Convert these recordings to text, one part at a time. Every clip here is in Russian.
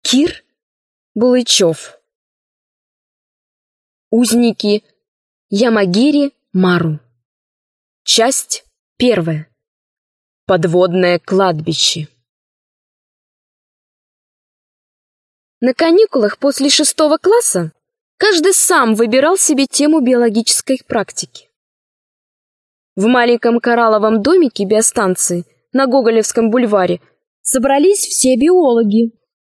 Кир Булычев. Узники Ямагири-Мару. Часть 1. Подводное кладбище. На каникулах после 6 класса каждый сам выбирал себе тему биологической практики. В маленьком коралловом домике биостанции на Гоголевском бульваре собрались все биологи.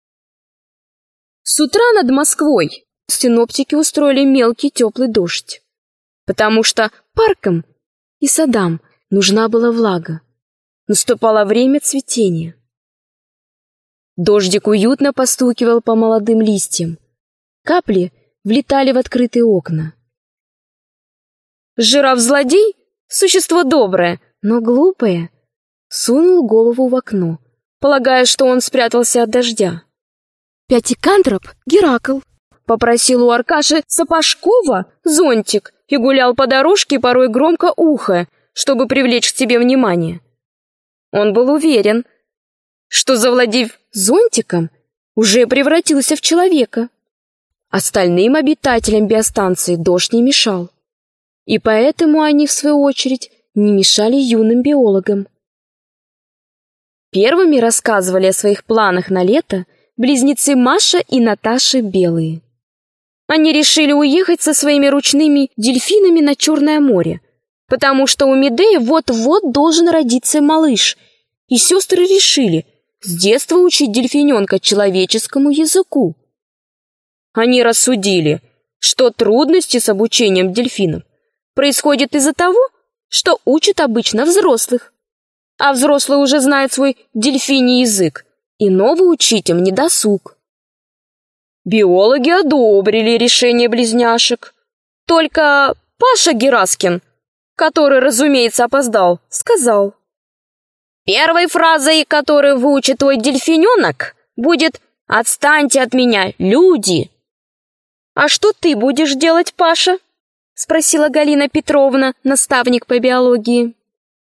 С утра над Москвой синоптики устроили мелкий теплый дождь, потому что паркам и садам нужна была влага. Наступало время цветения. Дождик уютно постукивал по молодым листьям. Капли влетали в открытые окна. Жираф-злодей, существо доброе, но глупое, сунул голову в окно, полагая, что он спрятался от дождя. Пятикантроп Геракл попросил у Аркаши Сапожкова зонтик и гулял по дорожке, порой громко ухая, чтобы привлечь к себе внимание. Он был уверен, что, завладев зонтиком, уже превратился в человека. Остальным обитателям биостанции дождь не мешал, и поэтому они, в свою очередь, не мешали юным биологам. Первыми рассказывали о своих планах на лето близнецы Маша и Наташа Белые. Они решили уехать со своими ручными дельфинами на Черное море, потому что у Медеи вот-вот должен родиться малыш, и сестры решили с детства учить дельфиненка человеческому языку. Они рассудили, что трудности с обучением дельфинов происходят из-за того, что учат обычно взрослых, а взрослые уже знают свой дельфиний язык, и новый учить им не досуг. Биологи одобрили решение близняшек. Только Паша Гераскин, который, разумеется, опоздал, сказал: «Первой фразой, которую выучит твой дельфиненок, будет «Отстаньте от меня, люди!»» «А что ты будешь делать, Паша?» — спросила Галина Петровна, наставник по биологии.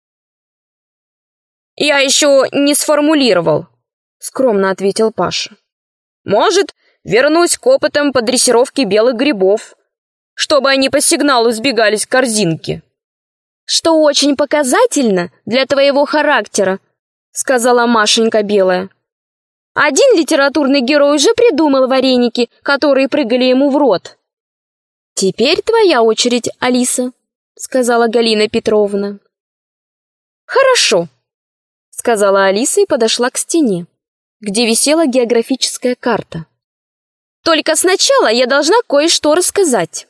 «Я еще не сформулировал», — скромно ответил Паша. «Может, вернусь к опытам по дрессировке белых грибов, чтобы они по сигналу сбегались к корзинке». «Что очень показательно для твоего характера», — сказала Машенька Белая. «Один литературный герой уже придумал вареники, которые прыгали ему в рот». «Теперь твоя очередь, Алиса», — сказала Галина Петровна. «Хорошо», — сказала Алиса и подошла к стене, где висела географическая карта. «Только сначала я должна кое-что рассказать.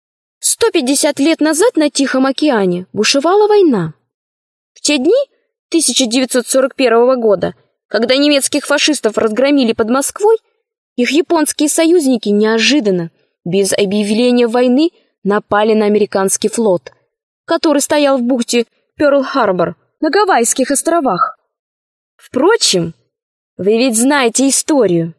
150 лет назад на Тихом океане бушевала война. В те дни 1941 года, когда немецких фашистов разгромили под Москвой, их японские союзники неожиданно, без объявления войны, напали на американский флот, который стоял в бухте Пёрл-Харбор на Гавайских островах. Впрочем, вы ведь знаете историю».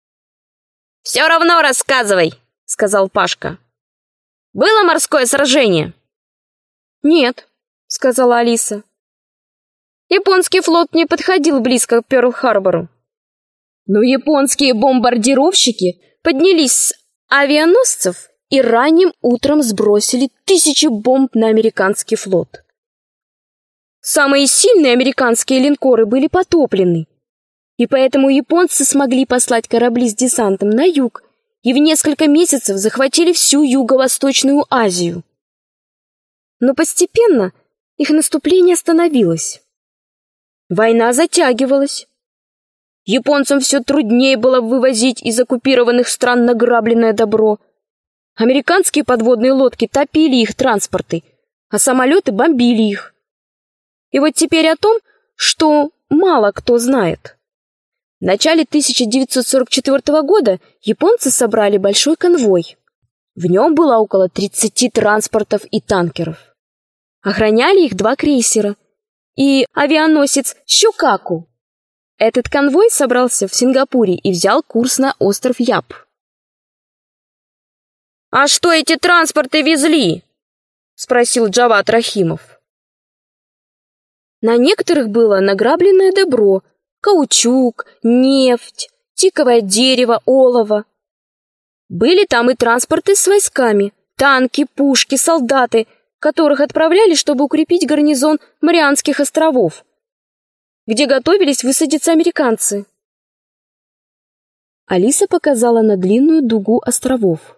«Все равно рассказывай», — сказал Пашка. «Было морское сражение?» «Нет», — сказала Алиса. «Японский флот не подходил близко к Пёрл-Харбору. Но японские бомбардировщики поднялись с авианосцев и ранним утром сбросили 1000 бомб на американский флот. Самые сильные американские линкоры были потоплены, и поэтому японцы смогли послать корабли с десантом на юг и в несколько месяцев захватили всю Юго-Восточную Азию. Но постепенно их наступление остановилось. Война затягивалась. Японцам все труднее было вывозить из оккупированных стран награбленное добро. Американские подводные лодки топили их транспорты, а самолеты бомбили их. И вот теперь о том, что мало кто знает. В начале 1944 года японцы собрали большой конвой. В нем было около 30 транспортов и танкеров. Охраняли их 2 крейсера и авианосец «Щукаку». Этот конвой собрался в Сингапуре и взял курс на остров Яб. «А что эти транспорты везли?» — спросил Джават Рахимов. На некоторых было награбленное добро: каучук, нефть, тиковое дерево, олово. Были там и транспорты с войсками, танки, пушки, солдаты, которых отправляли, чтобы укрепить гарнизон Марианских островов, где готовились высадиться американцы. Алиса показала на длинную дугу островов.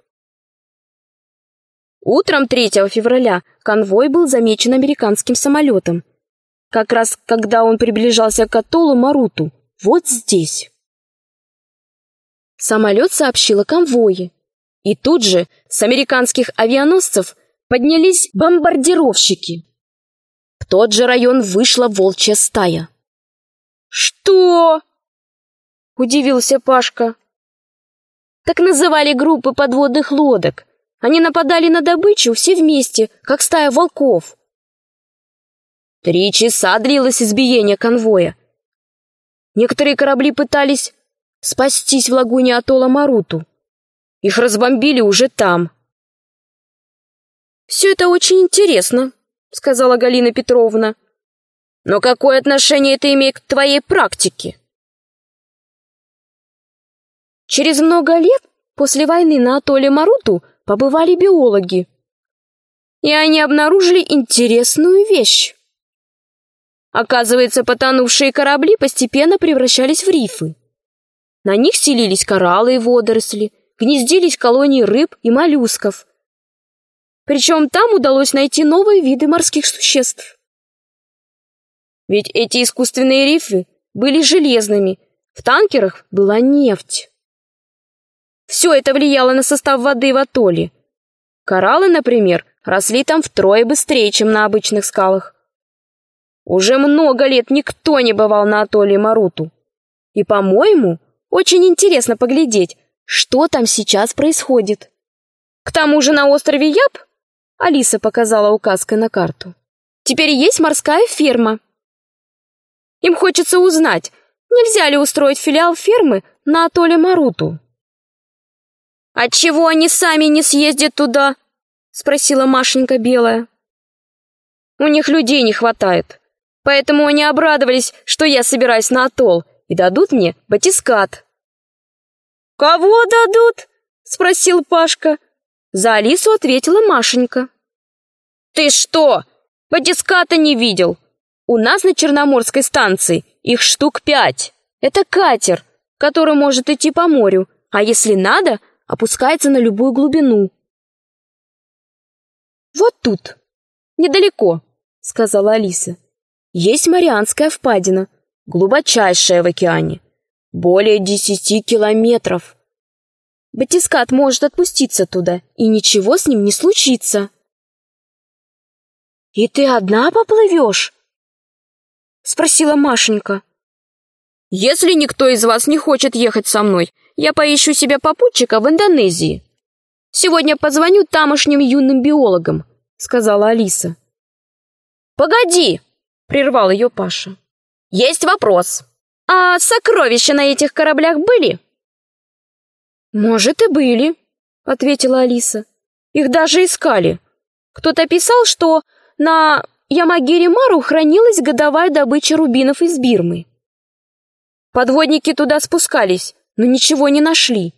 Утром 3 февраля конвой был замечен американским самолетом, как раз когда он приближался к атоллу Маруту, вот здесь. Самолет сообщил о конвое, и тут же с американских авианосцев поднялись бомбардировщики. В тот же район вышла волчья стая. «Что?» — удивился Пашка. «Так называли группы подводных лодок. Они нападали на добычу все вместе, как стая волков». 3 часа длилось избиение конвоя. Некоторые корабли пытались спастись в лагуне атолла Маруту. Их разбомбили уже там. «Все это очень интересно», — сказала Галина Петровна. «Но какое отношение это имеет к твоей практике?» Через много лет после войны на атолле Маруту побывали биологи, и они обнаружили интересную вещь. Оказывается, потонувшие корабли постепенно превращались в рифы. На них селились кораллы и водоросли, гнездились колонии рыб и моллюсков. Причем там удалось найти новые виды морских существ. Ведь эти искусственные рифы были железными, в танкерах была нефть. Все это влияло на состав воды в атолле. Кораллы, например, росли там втрое быстрее, чем на обычных скалах. Уже много лет никто не бывал на атолле Маруту. И, по-моему, очень интересно поглядеть, что там сейчас происходит. К тому же на острове Яб, Алиса показала указкой на карту, теперь есть морская ферма. Им хочется узнать, нельзя ли устроить филиал фермы на атолле Маруту. «Отчего они сами не съездят туда?» — спросила Машенька Белая. «У них людей не хватает, поэтому они обрадовались, что я собираюсь на атолл, и дадут мне батискат». «Кого дадут?» — спросил Пашка. За Алису ответила Машенька. «Ты что, батиската не видел? У нас на Черноморской станции их штук 5. Это катер, который может идти по морю, а если надо, опускается на любую глубину». «Вот тут, недалеко», — сказала Алиса, — «есть Марианская впадина, глубочайшая в океане, более 10 километров. Батискат может отпуститься туда, и ничего с ним не случится». «И ты одна поплывешь?» — спросила Машенька. «Если никто из вас не хочет ехать со мной, я поищу себе попутчика в Индонезии. Сегодня позвоню тамошним юным биологам», — сказала Алиса. «Погоди!» — прервал ее Паша. «Есть вопрос. А сокровища на этих кораблях были?» «Может, и были», — ответила Алиса. «Их даже искали. Кто-то писал, что на Ямагири-Мару хранилась годовая добыча рубинов из Бирмы. Подводники туда спускались, но ничего не нашли».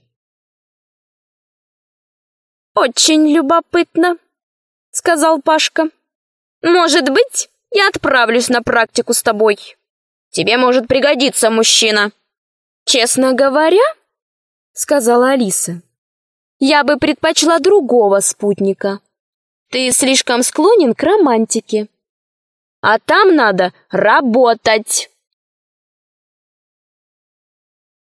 «Очень любопытно», — сказал Пашка. «Может быть, я отправлюсь на практику с тобой. Тебе может пригодиться мужчина». «Честно говоря, — сказала Алиса, — я бы предпочла другого спутника. Ты слишком склонен к романтике. А там надо работать».